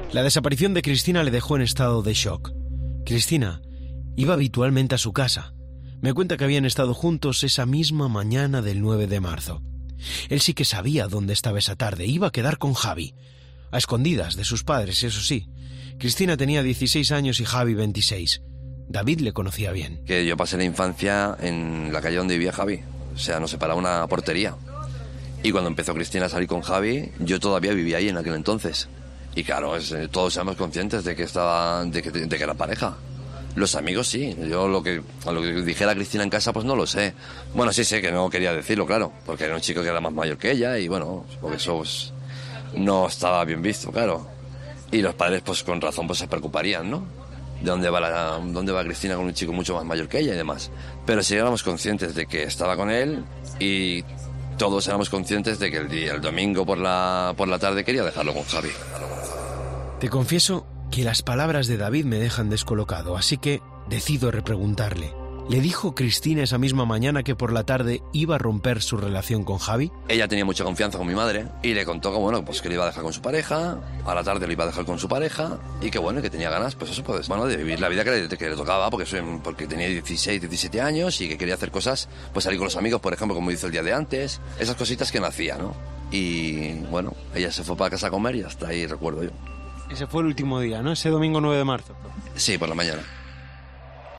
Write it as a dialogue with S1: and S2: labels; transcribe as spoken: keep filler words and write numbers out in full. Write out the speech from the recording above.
S1: La desaparición de Cristina le dejó en estado de shock. Cristina iba habitualmente a su casa. Me cuenta que habían estado juntos esa misma mañana del nueve de marzo. Él sí que sabía dónde estaba esa tarde. Iba a quedar con Javi. A escondidas de sus padres, eso sí. Cristina tenía dieciséis años y Javi veintiséis. David le conocía bien.
S2: Que yo pasé la infancia en la calle donde vivía Javi. O sea, nos separaba una portería. Y cuando empezó Cristina a salir con Javi, yo todavía vivía ahí en aquel entonces. Y claro, es, todos éramos conscientes de que estaba, de que, de que era pareja. Los amigos sí. Yo lo que, lo que dijera Cristina en casa, pues no lo sé. Bueno, sí sé que no quería decirlo, claro, porque era un chico que era más mayor que ella y bueno, porque eso pues, no estaba bien visto, claro. Y los padres, pues con razón, pues se preocuparían, ¿no? De dónde va la, dónde va Cristina con un chico mucho más mayor que ella y demás. Pero sí éramos conscientes de que estaba con él y todos éramos conscientes de que el día, el domingo por la, por la tarde quería dejarlo con Javi.
S1: Te confieso que las palabras de David me dejan descolocado, así que decido repreguntarle. ¿Le dijo Cristina esa misma mañana que por la tarde iba a romper su relación con Javi?
S2: Ella tenía mucha confianza con mi madre y le contó que bueno, pues que le iba a dejar con su pareja, a la tarde lo iba a dejar con su pareja y que bueno, que tenía ganas, pues eso, pues bueno, de vivir la vida que le, que le tocaba, porque, soy, porque tenía dieciséis, diecisiete años y que quería hacer cosas, pues salir con los amigos, por ejemplo, como hizo el día de antes, esas cositas que no hacía, ¿no? Y bueno, ella se fue para casa a comer y hasta ahí recuerdo yo.
S1: Ese fue el último día, ¿no? Ese domingo nueve de marzo.
S2: Sí, por la mañana.